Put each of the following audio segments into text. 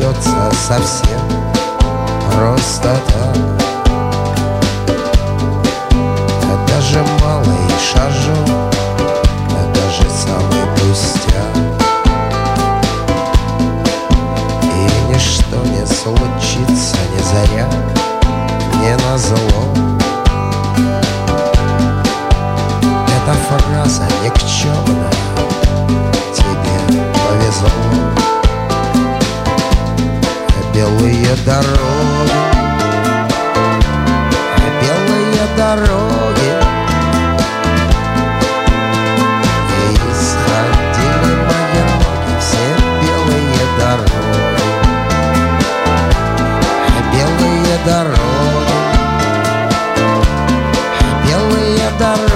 дается совсем просто так. Это же малый шажок, это же самый пустяк. И ничто не случится ни заря, ни назло. Эта фраза никчемная, тебе повезло. Белые дороги, белые дороги, и исходили мои ноги, все белые дороги, белые дороги, белые дороги.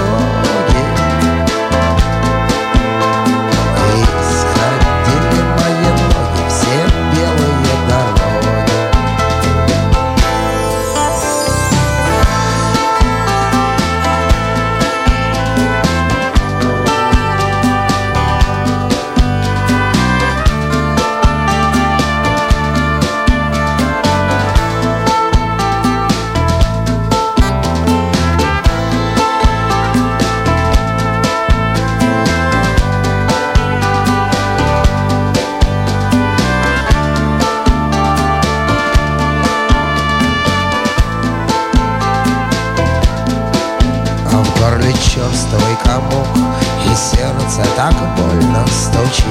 Черствый комок, и сердце так больно стучит.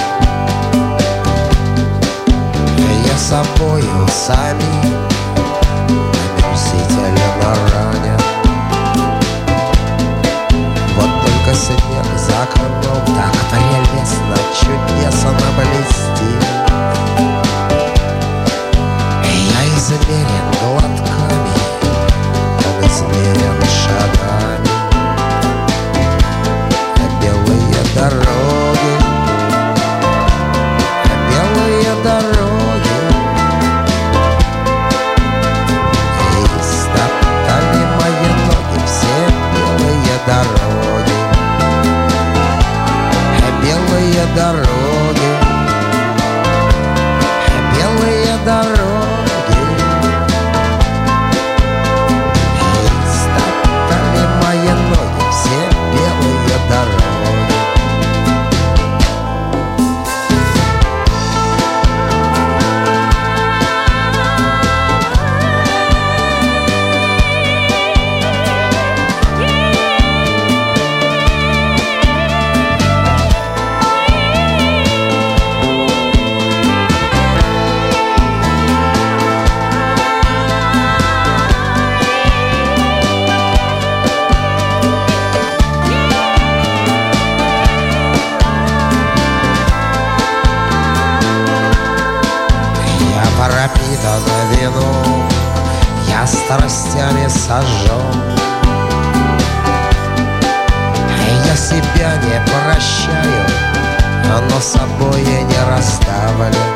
Я собою сами омерзительно ранят. Вот только снег за окном так прелестно, чудесно блестит. Я измерен глотками, он измерен шагами. Дороги, белые дороги, и стоптали мои ноги, все белые дороги, белые дороги, белые дороги, и стоптали мои ноги, все белые дороги. Пропитан вином, я страстями сожжен. Я себя не прощаю, но собой я не расставлен.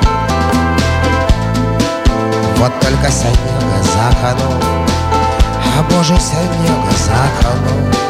Вот только снега за окном, а боже, снега за окном.